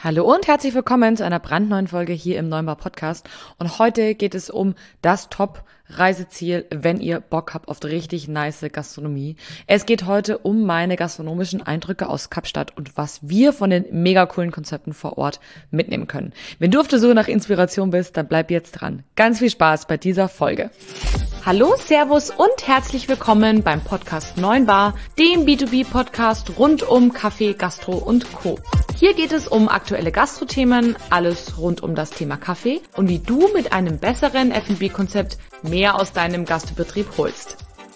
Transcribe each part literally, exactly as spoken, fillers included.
Hallo und herzlich willkommen zu einer brandneuen Folge hier im Neunbar Podcast. Und heute geht es um das Top-Reiseziel, wenn ihr Bock habt auf richtig nice Gastronomie. Es geht heute um meine gastronomischen Eindrücke aus Kapstadt und was wir von den mega coolen Konzepten vor Ort mitnehmen können. Wenn du auf der Suche nach Inspiration bist, dann bleib jetzt dran. Ganz viel Spaß bei dieser Folge. Hallo, Servus und herzlich willkommen beim Podcast Neunbar, dem B zwei B Podcast rund um Kaffee, Gastro und Co. Hier geht es um aktuelle Gastro-Themen, alles rund um das Thema Kaffee und wie du mit einem besseren F und B-Konzept mehr aus deinem Gastbetrieb holst.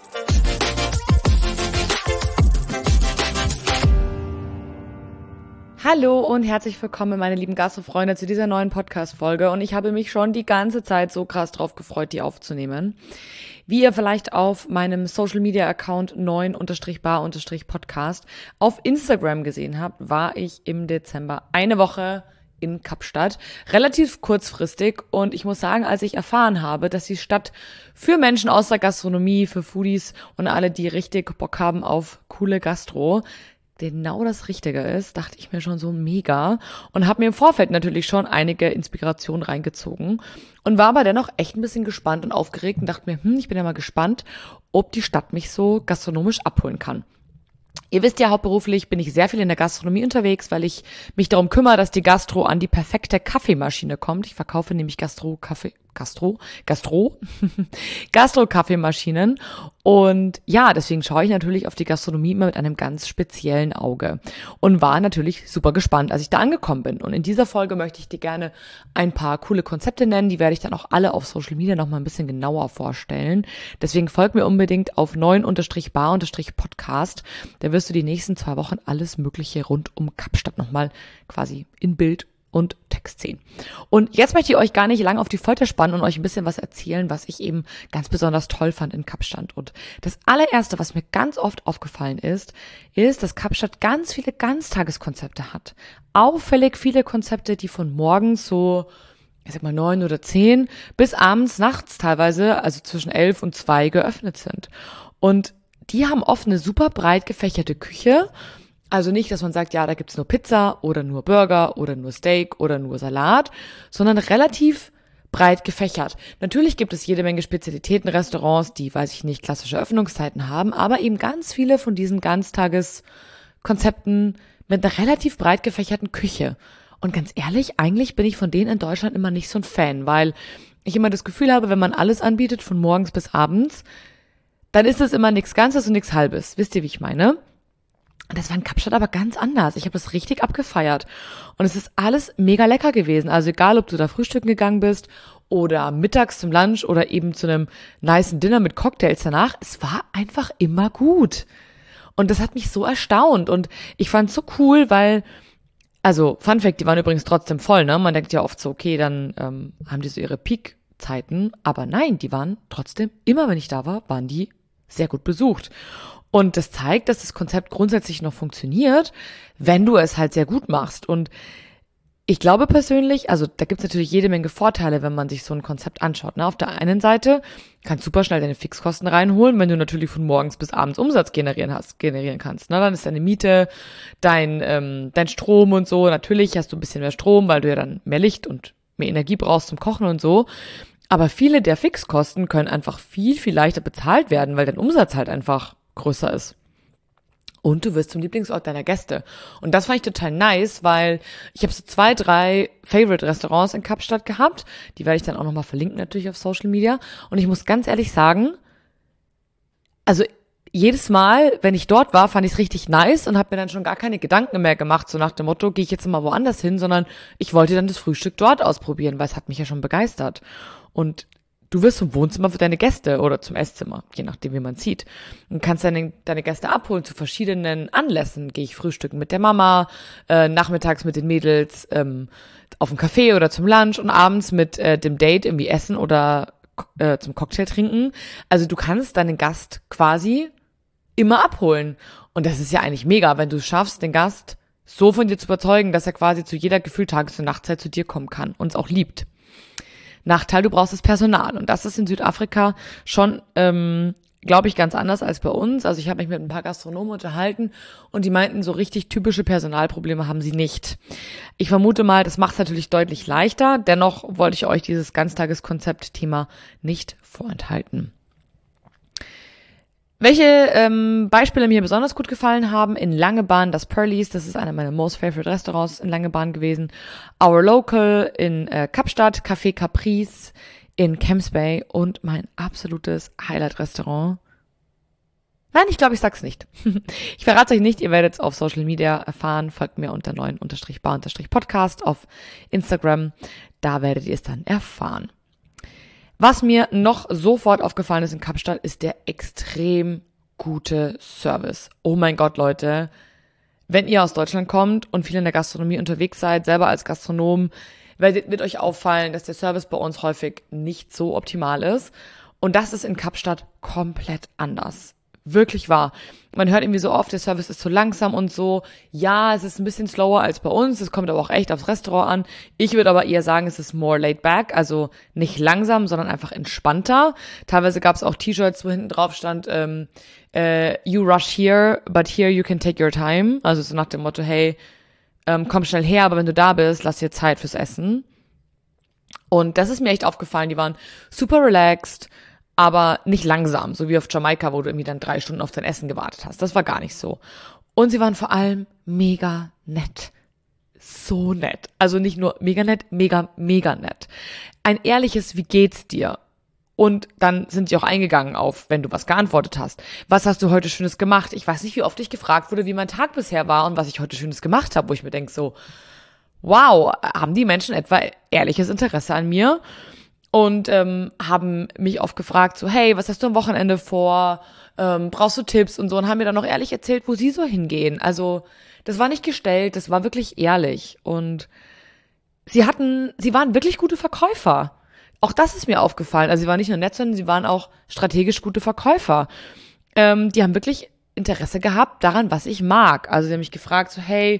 Hallo und herzlich willkommen, meine lieben Gastro-Freunde, zu dieser neuen Podcast-Folge. Und ich habe mich schon die ganze Zeit so krass drauf gefreut, die aufzunehmen. Wie ihr vielleicht auf meinem Social-Media-Account neun bar Podcast auf Instagram gesehen habt, war ich im Dezember eine Woche in Kapstadt, relativ kurzfristig. Und ich muss sagen, als ich erfahren habe, dass die Stadt für Menschen aus der Gastronomie, für Foodies und alle, die richtig Bock haben auf coole Gastro, genau das Richtige ist, dachte ich mir schon so mega und habe mir im Vorfeld natürlich schon einige Inspirationen reingezogen und war aber dennoch echt ein bisschen gespannt und aufgeregt und dachte mir, hm, ich bin ja mal gespannt, ob die Stadt mich so gastronomisch abholen kann. Ihr wisst ja, hauptberuflich bin ich sehr viel in der Gastronomie unterwegs, weil ich mich darum kümmere, dass die Gastro an die perfekte Kaffeemaschine kommt. Ich verkaufe nämlich Gastro, Kaffee, Gastro, Gastro, Gastro-Kaffeemaschinen. Und ja, deswegen schaue ich natürlich auf die Gastronomie immer mit einem ganz speziellen Auge und war natürlich super gespannt, als ich da angekommen bin. Und in dieser Folge möchte ich dir gerne ein paar coole Konzepte nennen, die werde ich dann auch alle auf Social Media noch mal ein bisschen genauer vorstellen. Deswegen folg mir unbedingt auf neun bar Podcast. Da wirst du die nächsten zwei Wochen alles Mögliche rund um Kapstadt nochmal quasi in Bild und Text sehen. Und jetzt möchte ich euch gar nicht lange auf die Folter spannen und euch ein bisschen was erzählen, was ich eben ganz besonders toll fand in Kapstadt. Und das allererste, was mir ganz oft aufgefallen ist, ist, dass Kapstadt ganz viele Ganztageskonzepte hat. Auffällig viele Konzepte, die von morgens so, ich sag mal neun oder zehn bis abends, nachts teilweise, also zwischen elf und zwei geöffnet sind. Und die haben oft eine super breit gefächerte Küche. Also nicht, dass man sagt, ja, da gibt's nur Pizza oder nur Burger oder nur Steak oder nur Salat, sondern relativ breit gefächert. Natürlich gibt es jede Menge Spezialitätenrestaurants, die, weiß ich nicht, klassische Öffnungszeiten haben, aber eben ganz viele von diesen Ganztageskonzepten mit einer relativ breit gefächerten Küche. Und ganz ehrlich, eigentlich bin ich von denen in Deutschland immer nicht so ein Fan, weil ich immer das Gefühl habe, wenn man alles anbietet, von morgens bis abends, dann ist es immer nichts Ganzes und nichts Halbes. Wisst ihr, wie ich meine? Das war in Kapstadt aber ganz anders. Ich habe das richtig abgefeiert. Und es ist alles mega lecker gewesen. Also egal, ob du da frühstücken gegangen bist oder mittags zum Lunch oder eben zu einem nicen Dinner mit Cocktails danach. Es war einfach immer gut. Und das hat mich so erstaunt. Und ich fand es so cool, weil, also Fun Fact, die waren übrigens trotzdem voll, ne? Man denkt ja oft so, okay, dann ähm, haben die so ihre Peak-Zeiten. Aber nein, die waren trotzdem, immer wenn ich da war, waren die sehr gut besucht. Und das zeigt, dass das Konzept grundsätzlich noch funktioniert, wenn du es halt sehr gut machst. Und ich glaube persönlich, also da gibt es natürlich jede Menge Vorteile, wenn man sich so ein Konzept anschaut. Ne? Auf der einen Seite kannst du super schnell deine Fixkosten reinholen, wenn du natürlich von morgens bis abends Umsatz generieren hast, generieren kannst. Ne? Dann ist deine Miete, dein, ähm, dein Strom und so. Natürlich hast du ein bisschen mehr Strom, weil du ja dann mehr Licht und mehr Energie brauchst zum Kochen und so. Aber viele der Fixkosten können einfach viel, viel leichter bezahlt werden, weil dein Umsatz halt einfach größer ist. Und du wirst zum Lieblingsort deiner Gäste. Und das fand ich total nice, weil ich habe so zwei, drei Favorite-Restaurants in Kapstadt gehabt. Die werde ich dann auch nochmal verlinken natürlich auf Social Media. Und ich muss ganz ehrlich sagen, also jedes Mal, wenn ich dort war, fand ich es richtig nice und habe mir dann schon gar keine Gedanken mehr gemacht, so nach dem Motto, gehe ich jetzt mal woanders hin, sondern ich wollte dann das Frühstück dort ausprobieren, weil es hat mich ja schon begeistert. Und du wirst zum Wohnzimmer für deine Gäste oder zum Esszimmer, je nachdem, wie man zieht. Und kannst deine, deine Gäste abholen zu verschiedenen Anlässen. Gehe ich frühstücken mit der Mama, äh, nachmittags mit den Mädels ähm, auf dem Café oder zum Lunch und abends mit äh, dem Date irgendwie essen oder äh, zum Cocktail trinken. Also du kannst deinen Gast quasi immer abholen. Und das ist ja eigentlich mega, wenn du es schaffst, den Gast so von dir zu überzeugen, dass er quasi zu jeder gefühlt Tages- und Nachtzeit zu dir kommen kann und es auch liebt. Nachteil, du brauchst das Personal. Und das ist in Südafrika schon ähm, glaube ich, ganz anders als bei uns. Also ich habe mich mit ein paar Gastronomen unterhalten und die meinten, so richtig typische Personalprobleme haben sie nicht. Ich vermute mal, das macht es natürlich deutlich leichter. Dennoch wollte ich euch dieses Ganztageskonzept-Thema nicht vorenthalten. Welche ähm, Beispiele mir besonders gut gefallen haben, in Langebahn das Pearlies, das ist einer meiner most favorite Restaurants in Langebahn gewesen. Our Local in äh, Kapstadt, Café Caprice in Camps Bay und mein absolutes Highlight-Restaurant. Nein, ich glaube, ich sag's nicht. Ich verrate euch nicht, ihr werdet es auf Social Media erfahren. Folgt mir unter neun bar Podcast auf Instagram. Da werdet ihr es dann erfahren. Was mir noch sofort aufgefallen ist in Kapstadt, ist der extrem gute Service. Oh mein Gott, Leute. Wenn ihr aus Deutschland kommt und viel in der Gastronomie unterwegs seid, selber als Gastronom, wird, wird euch auffallen, dass der Service bei uns häufig nicht so optimal ist. Und das ist in Kapstadt komplett anders. Wirklich wahr. Man hört irgendwie so oft, der Service ist zu langsam und so. Ja, es ist ein bisschen slower als bei uns. Es kommt aber auch echt aufs Restaurant an. Ich würde aber eher sagen, es ist more laid back. Also nicht langsam, sondern einfach entspannter. Teilweise gab es auch T-Shirts, wo hinten drauf stand, ähm, äh, you rush here, but here you can take your time. Also so nach dem Motto, hey, ähm, komm schnell her, aber wenn du da bist, lass dir Zeit fürs Essen. Und das ist mir echt aufgefallen. Die waren super relaxed, aber nicht langsam, so wie auf Jamaika, wo du irgendwie dann drei Stunden auf dein Essen gewartet hast. Das war gar nicht so. Und sie waren vor allem mega nett. So nett. Also nicht nur mega nett, mega, mega nett. Ein ehrliches, wie geht's dir? Und dann sind sie auch eingegangen auf, wenn du was geantwortet hast. Was hast du heute Schönes gemacht? Ich weiß nicht, wie oft ich gefragt wurde, wie mein Tag bisher war und was ich heute Schönes gemacht habe, wo ich mir denke so, wow, haben die Menschen etwa ehrliches Interesse an mir? Und ähm, haben mich oft gefragt, so, hey, was hast du am Wochenende vor? Ähm, brauchst du Tipps und so? Und haben mir dann noch ehrlich erzählt, wo sie so hingehen. Also das war nicht gestellt, das war wirklich ehrlich. Und sie hatten, sie waren wirklich gute Verkäufer. Auch das ist mir aufgefallen. Also sie waren nicht nur nett, sondern sie waren auch strategisch gute Verkäufer. Ähm, die haben wirklich Interesse gehabt daran, was ich mag. Also sie haben mich gefragt, so, hey,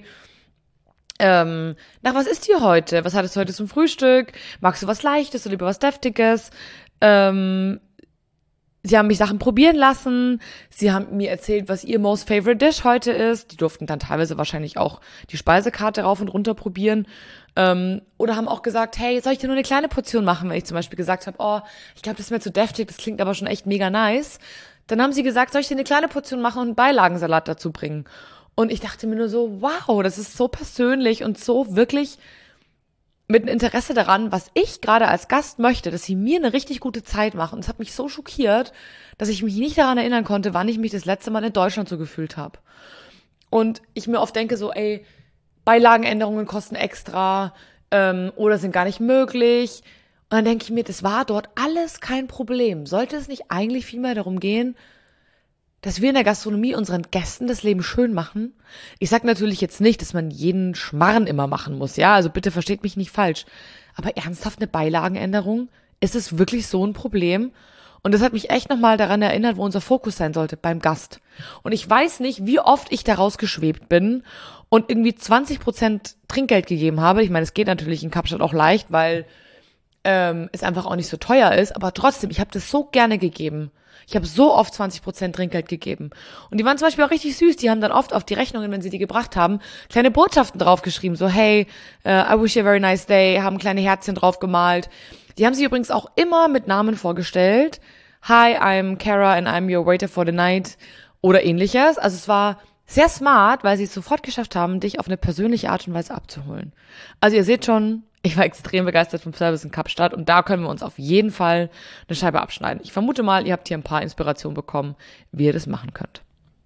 Ähm, nach was isst ihr heute? Was hattest du heute zum Frühstück? Magst du was Leichtes oder lieber was Deftiges? Ähm, sie haben mich Sachen probieren lassen. Sie haben mir erzählt, was ihr most favorite dish heute ist. Die durften dann teilweise wahrscheinlich auch die Speisekarte rauf und runter probieren. Ähm, oder haben auch gesagt, hey, soll ich dir nur eine kleine Portion machen? Wenn ich zum Beispiel gesagt habe, oh, ich glaube, das ist mir zu deftig, das klingt aber schon echt mega nice. Dann haben sie gesagt, soll ich dir eine kleine Portion machen und einen Beilagensalat dazu bringen? Und ich dachte mir nur so, wow, das ist so persönlich und so wirklich mit einem Interesse daran, was ich gerade als Gast möchte, dass sie mir eine richtig gute Zeit machen. Und es hat mich so schockiert, dass ich mich nicht daran erinnern konnte, wann ich mich das letzte Mal in Deutschland so gefühlt habe. Und ich mir oft denke so, ey, Beilagenänderungen kosten extra ähm, oder sind gar nicht möglich. Und dann denke ich mir, das war dort alles kein Problem. Sollte es nicht eigentlich vielmehr darum gehen, dass wir in der Gastronomie unseren Gästen das Leben schön machen? Ich sag natürlich jetzt nicht, dass man jeden Schmarrn immer machen muss, ja, also bitte versteht mich nicht falsch. Aber ernsthaft eine Beilagenänderung? Ist es wirklich so ein Problem? Und das hat mich echt nochmal daran erinnert, wo unser Fokus sein sollte, beim Gast. Und ich weiß nicht, wie oft ich da rausgeschwebt bin und irgendwie zwanzig Prozent Trinkgeld gegeben habe. Ich meine, es geht natürlich in Kapstadt auch leicht, weil ähm, es einfach auch nicht so teuer ist. Aber trotzdem, ich habe das so gerne gegeben. Ich habe so oft zwanzig Prozent Trinkgeld gegeben. Und die waren zum Beispiel auch richtig süß. Die haben dann oft auf die Rechnungen, wenn sie die gebracht haben, kleine Botschaften draufgeschrieben. So, hey, uh, I wish you a very nice day. Haben kleine Herzchen drauf gemalt. Die haben sich übrigens auch immer mit Namen vorgestellt. Hi, I'm Kara and I'm your waiter for the night. Oder ähnliches. Also es war sehr smart, weil sie es sofort geschafft haben, dich auf eine persönliche Art und Weise abzuholen. Also ihr seht schon, ich war extrem begeistert vom Service in Kapstadt und da können wir uns auf jeden Fall eine Scheibe abschneiden. Ich vermute mal, ihr habt hier ein paar Inspirationen bekommen, wie ihr das machen könnt.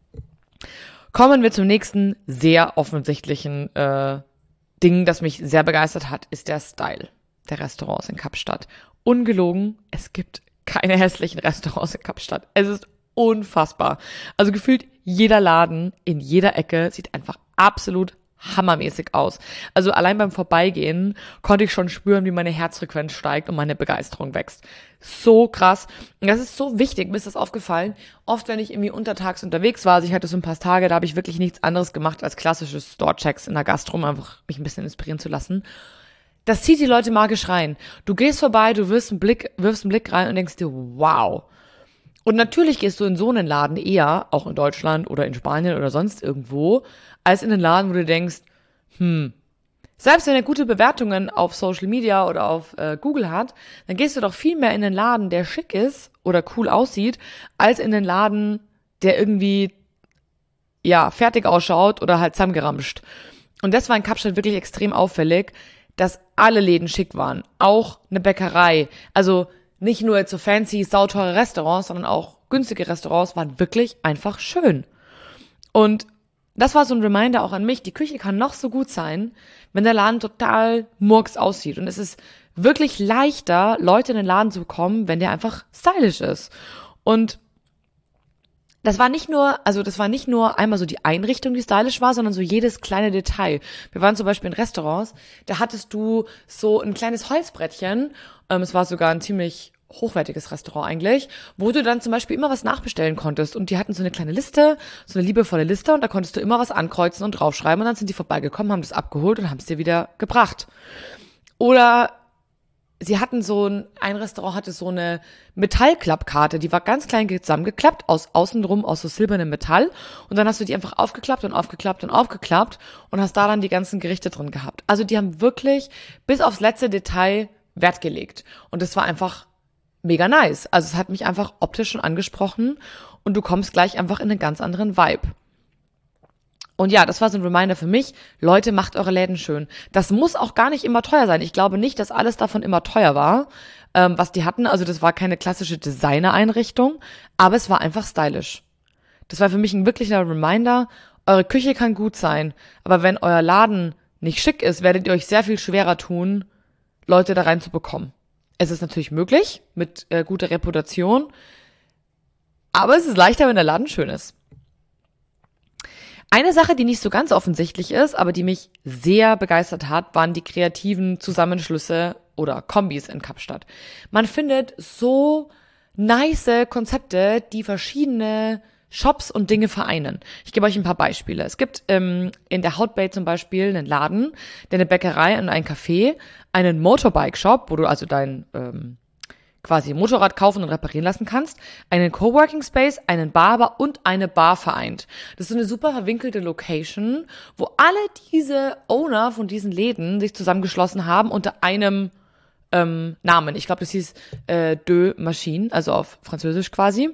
Kommen wir zum nächsten sehr offensichtlichen äh, Ding, das mich sehr begeistert hat, ist der Style der Restaurants in Kapstadt. Ungelogen, es gibt keine hässlichen Restaurants in Kapstadt. Es ist unfassbar. Also gefühlt jeder Laden in jeder Ecke sieht einfach absolut hammermäßig aus. Also allein beim Vorbeigehen konnte ich schon spüren, wie meine Herzfrequenz steigt und meine Begeisterung wächst. So krass. Und das ist so wichtig, mir ist das aufgefallen. Oft, wenn ich irgendwie untertags unterwegs war, also ich hatte so ein paar Tage, da habe ich wirklich nichts anderes gemacht als klassische Store-Checks in der Gastro, um einfach mich ein bisschen inspirieren zu lassen. Das zieht die Leute magisch rein. Du gehst vorbei, du wirfst einen Blick, wirfst einen Blick rein und denkst dir, wow. Und natürlich gehst du in so einen Laden eher, auch in Deutschland oder in Spanien oder sonst irgendwo, als in einen Laden, wo du denkst, hm, selbst wenn er gute Bewertungen auf Social Media oder auf äh, Google hat, dann gehst du doch viel mehr in den Laden, der schick ist oder cool aussieht, als in den Laden, der irgendwie, ja, fertig ausschaut oder halt zusammengeramscht. Und das war in Kapstadt wirklich extrem auffällig, dass alle Läden schick waren. Auch eine Bäckerei. Also nicht nur jetzt so fancy, sauteure Restaurants, sondern auch günstige Restaurants waren wirklich einfach schön. Und das war so ein Reminder auch an mich, die Küche kann noch so gut sein, wenn der Laden total murks aussieht. Und es ist wirklich leichter, Leute in den Laden zu bekommen, wenn der einfach stylisch ist. Und das war nicht nur, also das war nicht nur einmal so die Einrichtung, die stylisch war, sondern so jedes kleine Detail. Wir waren zum Beispiel in Restaurants, da hattest du so ein kleines Holzbrettchen, ähm, es war sogar ein ziemlich hochwertiges Restaurant eigentlich, wo du dann zum Beispiel immer was nachbestellen konntest. Und die hatten so eine kleine Liste, so eine liebevolle Liste, und da konntest du immer was ankreuzen und draufschreiben, und dann sind die vorbeigekommen, haben das abgeholt und haben es dir wieder gebracht. Oder sie hatten so ein, ein Restaurant hatte so eine Metallklappkarte, die war ganz klein zusammengeklappt, aus außenrum aus so silbernem Metall, und dann hast du die einfach aufgeklappt und aufgeklappt und aufgeklappt und hast da dann die ganzen Gerichte drin gehabt. Also die haben wirklich bis aufs letzte Detail Wert gelegt, und das war einfach mega nice. Also es hat mich einfach optisch schon angesprochen, und du kommst gleich einfach in einen ganz anderen Vibe. Und ja, das war so ein Reminder für mich, Leute, macht eure Läden schön. Das muss auch gar nicht immer teuer sein. Ich glaube nicht, dass alles davon immer teuer war, ähm, was die hatten. Also das war keine klassische Designer-Einrichtung, aber es war einfach stylisch. Das war für mich ein wirklicher Reminder, eure Küche kann gut sein, aber wenn euer Laden nicht schick ist, werdet ihr euch sehr viel schwerer tun, Leute da reinzubekommen. Es ist natürlich möglich, mit äh, guter Reputation, aber es ist leichter, wenn der Laden schön ist. Eine Sache, die nicht so ganz offensichtlich ist, aber die mich sehr begeistert hat, waren die kreativen Zusammenschlüsse oder Kombis in Kapstadt. Man findet so nice Konzepte, die verschiedene Shops und Dinge vereinen. Ich gebe euch ein paar Beispiele. Es gibt ähm, in der Hout Bay zum Beispiel einen Laden, der eine Bäckerei und ein Café, einen Motorbike-Shop, wo du also dein ähm, quasi Motorrad kaufen und reparieren lassen kannst, einen Coworking Space, einen Barber und eine Bar vereint. Das ist so eine super verwinkelte Location, wo alle diese Owner von diesen Läden sich zusammengeschlossen haben unter einem ähm, Namen. Ich glaube, das hieß äh, Deux Machines, also auf Französisch quasi.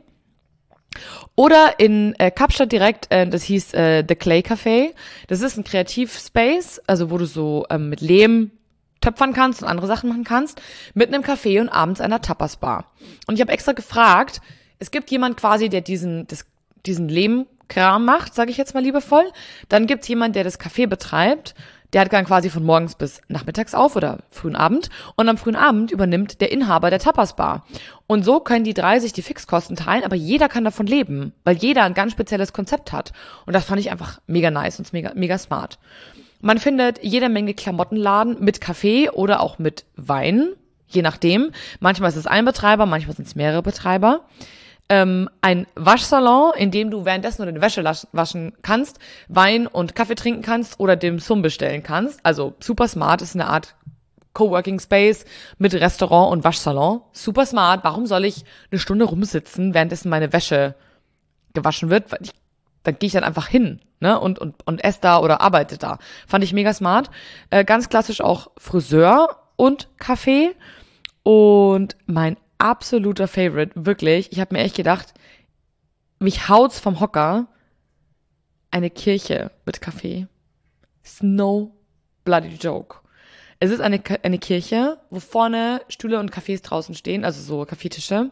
Oder in äh, Kapstadt direkt, äh, das hieß äh, The Clay Café. Das ist ein Kreativspace, also wo du so ähm, mit Lehm töpfern kannst und andere Sachen machen kannst, mit einem Café und abends einer Tapas-Bar. Und ich habe extra gefragt, es gibt jemand quasi, der diesen das, diesen Lehmkram macht, sage ich jetzt mal liebevoll. Dann gibt's jemand, der das Café betreibt. Der hat dann quasi von morgens bis nachmittags auf oder frühen Abend. Und am frühen Abend übernimmt der Inhaber der Tapas-Bar. Und so können die drei sich die Fixkosten teilen, aber jeder kann davon leben, weil jeder ein ganz spezielles Konzept hat. Und das fand ich einfach mega nice und mega, mega smart. Man findet jede Menge Klamottenladen mit Kaffee oder auch mit Wein, je nachdem. Manchmal ist es ein Betreiber, manchmal sind es mehrere Betreiber. Ähm, ein Waschsalon, in dem du währenddessen nur deine Wäsche waschen kannst, Wein und Kaffee trinken kannst oder dem Sum bestellen kannst. Also super smart, ist eine Art Coworking Space mit Restaurant und Waschsalon. Super smart. Warum soll ich eine Stunde rumsitzen, währenddessen meine Wäsche gewaschen wird? Weil ich dann gehe ich dann einfach hin, ne, und, und, und esse da oder arbeite da. Fand ich mega smart. Äh, ganz klassisch auch Friseur und Café. Und mein absoluter Favorite, wirklich, ich habe mir echt gedacht, mich haut's vom Hocker, eine Kirche mit Café. It's no bloody joke. Es ist eine, eine Kirche, wo vorne Stühle und Cafés draußen stehen, also so Kaffeetische.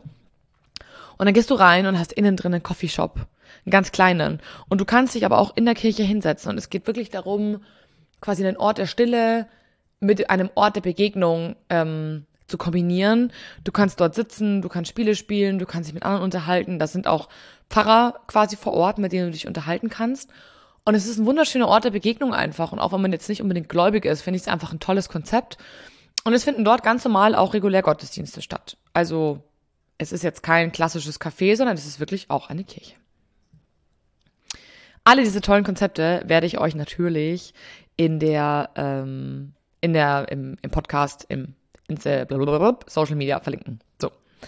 Und dann gehst du rein und hast innen drin einen Coffeeshop, einen ganz kleinen. Und du kannst dich aber auch in der Kirche hinsetzen. Und es geht wirklich darum, quasi einen Ort der Stille mit einem Ort der Begegnung ähm, zu kombinieren. Du kannst dort sitzen, du kannst Spiele spielen, du kannst dich mit anderen unterhalten. Das sind auch Pfarrer quasi vor Ort, mit denen du dich unterhalten kannst. Und es ist ein wunderschöner Ort der Begegnung einfach. Und auch wenn man jetzt nicht unbedingt gläubig ist, finde ich es einfach ein tolles Konzept. Und es finden dort ganz normal auch regulär Gottesdienste statt. Also es ist jetzt kein klassisches Café, sondern es ist wirklich auch eine Kirche. Alle diese tollen Konzepte werde ich euch natürlich in der, ähm, in der, im, im Podcast, im, in der Social Media verlinken. So.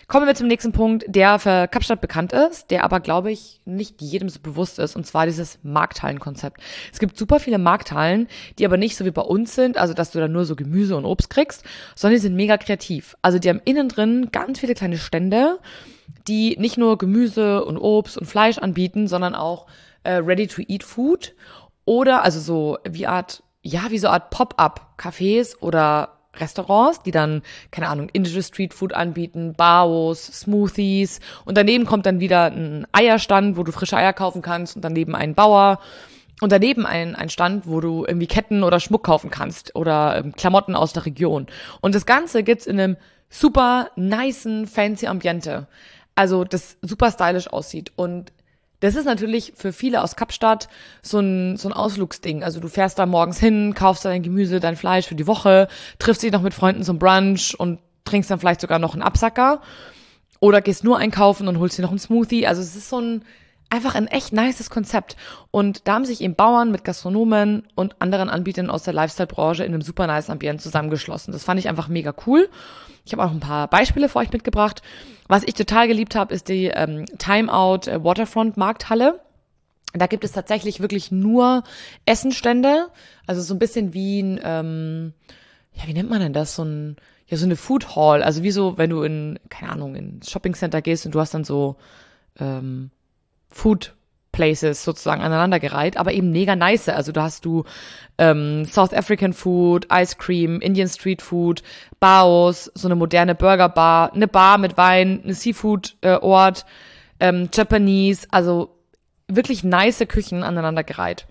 Kommen wir zum nächsten Punkt, der für Kapstadt bekannt ist, der aber, glaube ich, nicht jedem so bewusst ist, und zwar dieses Markthallenkonzept. Es gibt super viele Markthallen, die aber nicht so wie bei uns sind, also dass du da nur so Gemüse und Obst kriegst, sondern die sind mega kreativ. Also die haben innen drin ganz viele kleine Stände, die nicht nur Gemüse und Obst und Fleisch anbieten, sondern auch äh, Ready-to-Eat-Food oder also so wie Art, ja, wie so Art Pop-up-Cafés oder Restaurants, die dann, keine Ahnung, indische Streetfood anbieten, Baos, Smoothies und daneben kommt dann wieder ein Eierstand, wo du frische Eier kaufen kannst und daneben ein Bauer und daneben ein, ein Stand, wo du irgendwie Ketten oder Schmuck kaufen kannst oder ähm, Klamotten aus der Region. Und das Ganze gibt's in einem super nicen, fancy Ambiente. Also das super stylisch aussieht und das ist natürlich für viele aus Kapstadt so ein, so ein Ausflugsding. Also du fährst da morgens hin, kaufst da dein Gemüse, dein Fleisch für die Woche, triffst dich noch mit Freunden zum Brunch und trinkst dann vielleicht sogar noch einen Absacker. Oder gehst nur einkaufen und holst dir noch einen Smoothie. Also es ist so ein, einfach ein echt nices Konzept. Und da haben sich eben Bauern mit Gastronomen und anderen Anbietern aus der Lifestyle-Branche in einem super nice Ambiente zusammengeschlossen. Das fand ich einfach mega cool. Ich habe auch ein paar Beispiele für euch mitgebracht. Was ich total geliebt habe, ist die ähm, Timeout äh, Waterfront Markthalle. Da gibt es tatsächlich wirklich nur Essenstände. Also so ein bisschen wie ein, ähm, ja, wie nennt man denn das? So ein, ja, so eine Food Hall. Also wie so, wenn du in, keine Ahnung, in Shopping Center gehst und du hast dann so ähm, Food Places sozusagen aneinandergereiht, aber eben mega nice. Also da hast du ähm, South African Food, Ice Cream, Indian Street Food, Baos, so eine moderne Burger Bar, eine Bar mit Wein, eine Seafood äh, Ort, ähm, Japanese, also wirklich nice Küchen aneinandergereiht.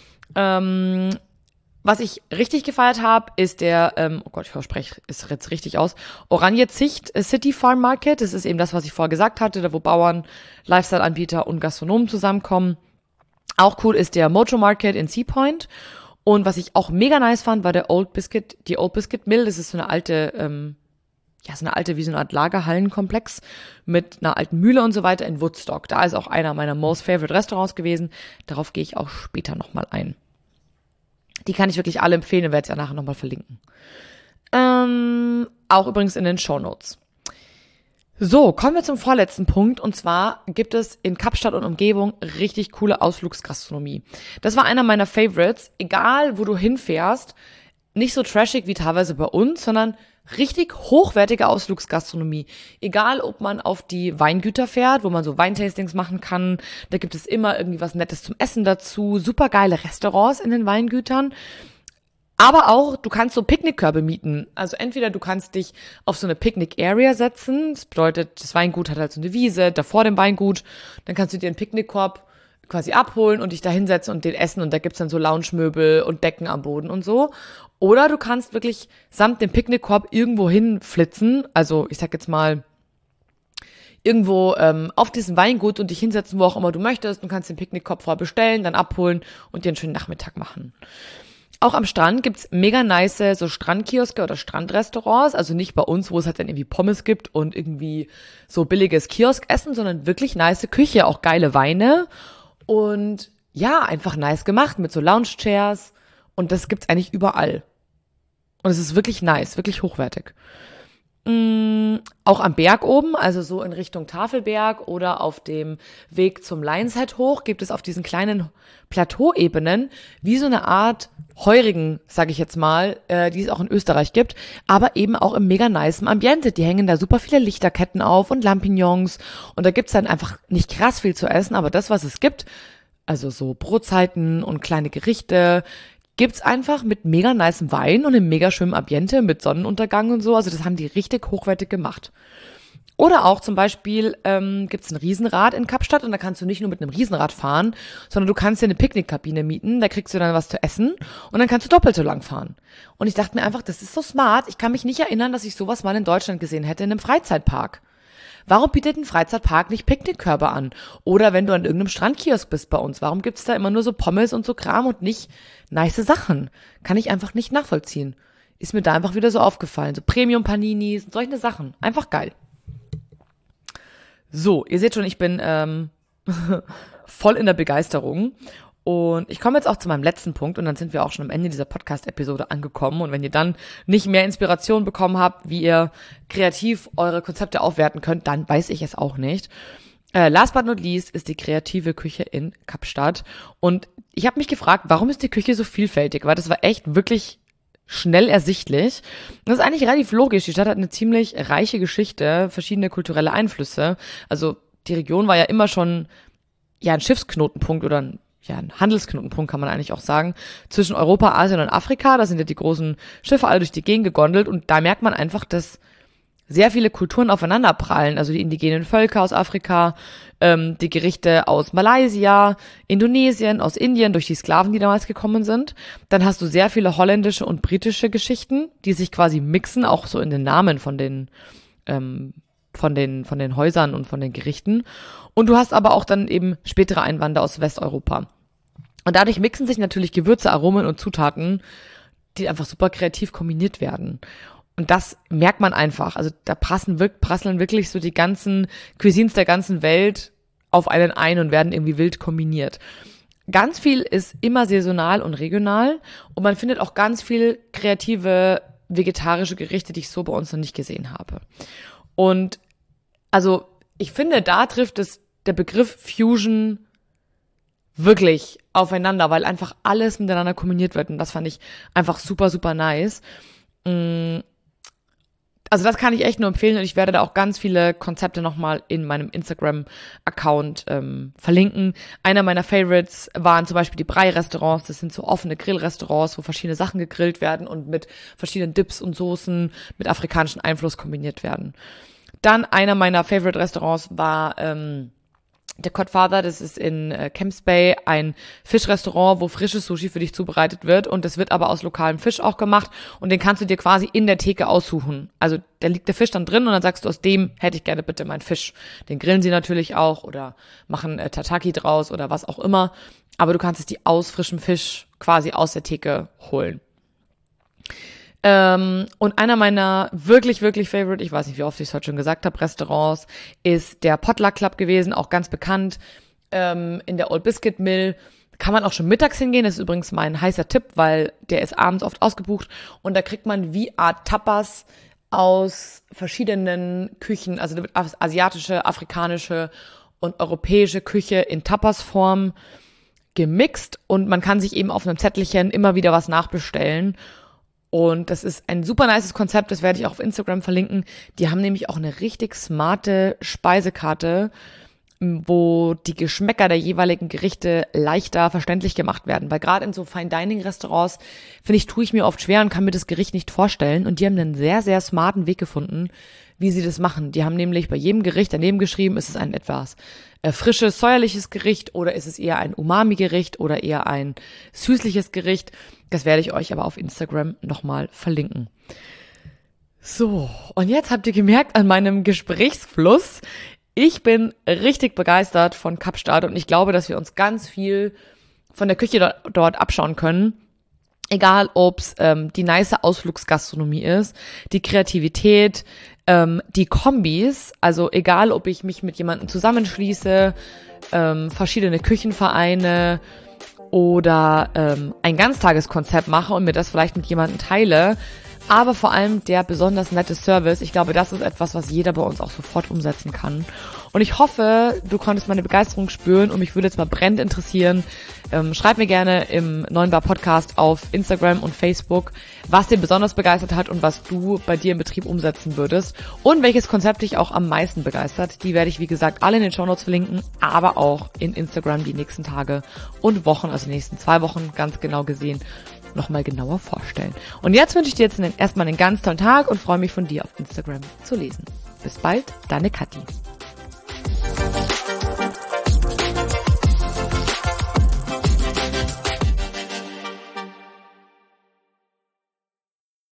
Ähm, was ich richtig gefeiert habe, ist der, ähm, oh Gott, ich verspreche es jetzt richtig aus, Oranje-Zicht City Farm Market. Das ist eben das, was ich vorher gesagt hatte, da wo Bauern, Lifestyle-Anbieter und Gastronomen zusammenkommen. Auch cool ist der Mojo Market in Sea Point. Und was ich auch mega nice fand, war der Old Biscuit, die Old Biscuit Mill. Das ist so eine alte, ähm, ja, so eine alte, wie so eine Art Lagerhallenkomplex mit einer alten Mühle und so weiter in Woodstock. Da ist auch einer meiner most favorite Restaurants gewesen. Darauf gehe ich auch später nochmal ein. Die kann ich wirklich alle empfehlen und werde es ja nachher nochmal verlinken. Ähm, auch übrigens in den Shownotes. So, kommen wir zum vorletzten Punkt. Und zwar gibt es in Kapstadt und Umgebung richtig coole Ausflugsgastronomie. Das war einer meiner Favorites. Egal, wo du hinfährst, nicht so trashig wie teilweise bei uns, sondern richtig hochwertige Ausflugsgastronomie. Egal, ob man auf die Weingüter fährt, wo man so Weintastings machen kann, da gibt es immer irgendwie was Nettes zum Essen dazu, super geile Restaurants in den Weingütern. Aber auch, du kannst so Picknickkörbe mieten. Also entweder du kannst dich auf so eine Picknick-Area setzen, das bedeutet, das Weingut hat halt so eine Wiese, da vor dem Weingut, dann kannst du dir einen Picknickkorb quasi abholen und dich da hinsetzen und den essen und da gibt's dann so Lounge-Möbel und Decken am Boden und so. Oder du kannst wirklich samt dem Picknickkorb irgendwo hinflitzen, also ich sag jetzt mal irgendwo ähm, auf diesem Weingut und dich hinsetzen, wo auch immer du möchtest. Du kannst den Picknickkorb vorher bestellen, dann abholen und dir einen schönen Nachmittag machen. Auch am Strand gibt's mega nice so Strandkioske oder Strandrestaurants, also nicht bei uns, wo es halt dann irgendwie Pommes gibt und irgendwie so billiges Kioskessen, sondern wirklich nice Küche, auch geile Weine und ja, einfach nice gemacht mit so Lounge-Chairs und das gibt's eigentlich überall. Und es ist wirklich nice, wirklich hochwertig. Mm, auch am Berg oben, also so in Richtung Tafelberg oder auf dem Weg zum Lionshead hoch, gibt es auf diesen kleinen Plateauebenen wie so eine Art Heurigen, sage ich jetzt mal, äh, die es auch in Österreich gibt, aber eben auch im mega nicen Ambiente. Die hängen da super viele Lichterketten auf und Lampignons und da gibt's dann einfach nicht krass viel zu essen, aber das, was es gibt, also so Brotzeiten und kleine Gerichte, gibt's einfach mit mega nicem Wein und einem mega schönen Ambiente mit Sonnenuntergang und so. Also das haben die richtig hochwertig gemacht. Oder auch zum Beispiel ähm, gibt's ein Riesenrad in Kapstadt und da kannst du nicht nur mit einem Riesenrad fahren, sondern du kannst dir eine Picknickkabine mieten, da kriegst du dann was zu essen und dann kannst du doppelt so lang fahren. Und ich dachte mir einfach, das ist so smart. Ich kann mich nicht erinnern, dass ich sowas mal in Deutschland gesehen hätte in einem Freizeitpark. Warum bietet ein Freizeitpark nicht Picknickkörbe an? Oder wenn du an irgendeinem Strandkiosk bist bei uns, warum gibt's da immer nur so Pommes und so Kram und nicht nice Sachen? Kann ich einfach nicht nachvollziehen. Ist mir da einfach wieder so aufgefallen. So Premium-Paninis und solche Sachen. Einfach geil. So, ihr seht schon, ich bin ähm, voll in der Begeisterung. Und ich komme jetzt auch zu meinem letzten Punkt und dann sind wir auch schon am Ende dieser Podcast-Episode angekommen. Und wenn ihr dann nicht mehr Inspiration bekommen habt, wie ihr kreativ eure Konzepte aufwerten könnt, dann weiß ich es auch nicht. Äh, last but not least ist die kreative Küche in Kapstadt. Und ich habe mich gefragt, warum ist die Küche so vielfältig? Weil das war echt wirklich schnell ersichtlich. Das ist eigentlich relativ logisch. Die Stadt hat eine ziemlich reiche Geschichte, verschiedene kulturelle Einflüsse. Also die Region war ja immer schon ja ein Schiffsknotenpunkt oder ein ja, ein Handelsknotenpunkt kann man eigentlich auch sagen, zwischen Europa, Asien und Afrika. Da sind ja die großen Schiffe alle durch die Gegend gegondelt und da merkt man einfach, dass sehr viele Kulturen aufeinander prallen. Also die indigenen Völker aus Afrika, ähm, die Gerichte aus Malaysia, Indonesien, aus Indien, durch die Sklaven, die damals gekommen sind. Dann hast du sehr viele holländische und britische Geschichten, die sich quasi mixen, auch so in den Namen von den ähm, von den von den Häusern und von den Gerichten. Und du hast aber auch dann eben spätere Einwanderer aus Westeuropa. Und dadurch mixen sich natürlich Gewürze, Aromen und Zutaten, die einfach super kreativ kombiniert werden. Und das merkt man einfach. Also da prassen, prasseln wirklich so die ganzen Cuisines der ganzen Welt auf einen ein und werden irgendwie wild kombiniert. Ganz viel ist immer saisonal und regional. Und man findet auch ganz viel kreative vegetarische Gerichte, die ich so bei uns noch nicht gesehen habe. Und also ich finde, da trifft es der Begriff Fusion wirklich aufeinander, weil einfach alles miteinander kombiniert wird und das fand ich einfach super, super nice. Also das kann ich echt nur empfehlen und ich werde da auch ganz viele Konzepte nochmal in meinem Instagram-Account ähm, verlinken. Einer meiner Favorites waren zum Beispiel die Brei-Restaurants. Das sind so offene Grillrestaurants, wo verschiedene Sachen gegrillt werden und mit verschiedenen Dips und Soßen mit afrikanischem Einfluss kombiniert werden. Dann einer meiner Favorite-Restaurants war ähm, der Godfather, das ist in äh, Camps Bay, ein Fischrestaurant, wo frisches Sushi für dich zubereitet wird und das wird aber aus lokalem Fisch auch gemacht und den kannst du dir quasi in der Theke aussuchen. Also da liegt der Fisch dann drin und dann sagst du, aus dem hätte ich gerne bitte meinen Fisch. Den grillen sie natürlich auch oder machen äh, Tataki draus oder was auch immer, aber du kannst es dir aus frischem Fisch quasi aus der Theke holen. Ähm, und einer meiner wirklich, wirklich Favorite, ich weiß nicht, wie oft ich es heute schon gesagt habe, Restaurants, ist der Potluck Club gewesen, auch ganz bekannt, ähm, in der Old Biscuit Mill. Kann man auch schon mittags hingehen, das ist übrigens mein heißer Tipp, weil der ist abends oft ausgebucht und da kriegt man wie Art Tapas aus verschiedenen Küchen, also asiatische, afrikanische und europäische Küche in Tapas-Form gemixt und man kann sich eben auf einem Zettelchen immer wieder was nachbestellen. Und das ist ein super nices Konzept, das werde ich auch auf Instagram verlinken. Die haben nämlich auch eine richtig smarte Speisekarte, wo die Geschmäcker der jeweiligen Gerichte leichter verständlich gemacht werden. Weil gerade in so Fine-Dining-Restaurants, finde ich, tue ich mir oft schwer und kann mir das Gericht nicht vorstellen. Und die haben einen sehr, sehr smarten Weg gefunden, wie sie das machen. Die haben nämlich bei jedem Gericht daneben geschrieben, ist es ein etwas äh, frisches, säuerliches Gericht oder ist es eher ein Umami-Gericht oder eher ein süßliches Gericht. Das werde ich euch aber auf Instagram nochmal verlinken. So, und jetzt habt ihr gemerkt an meinem Gesprächsfluss, ich bin richtig begeistert von Kapstadt und ich glaube, dass wir uns ganz viel von der Küche dort, dort abschauen können. Egal, ob's ähm, die nice Ausflugsgastronomie ist, die Kreativität, ähm, die Kombis, also egal, ob ich mich mit jemandem zusammenschließe, ähm, verschiedene Küchenvereine oder ähm, ein Ganztageskonzept mache und mir das vielleicht mit jemandem teile, aber vor allem der besonders nette Service. Ich glaube, das ist etwas, was jeder bei uns auch sofort umsetzen kann. Und ich hoffe, du konntest meine Begeisterung spüren und mich würde jetzt mal brennend interessieren. Ähm, schreib mir gerne im Neuen Bar Podcast auf Instagram und Facebook, was dir besonders begeistert hat und was du bei dir im Betrieb umsetzen würdest und welches Konzept dich auch am meisten begeistert. Die werde ich, wie gesagt, alle in den Shownotes verlinken, aber auch in Instagram die nächsten Tage und Wochen, also die nächsten zwei Wochen ganz genau gesehen, nochmal genauer vorstellen. Und jetzt wünsche ich dir jetzt einen, erstmal einen ganz tollen Tag und freue mich von dir auf Instagram zu lesen. Bis bald, deine Kathi.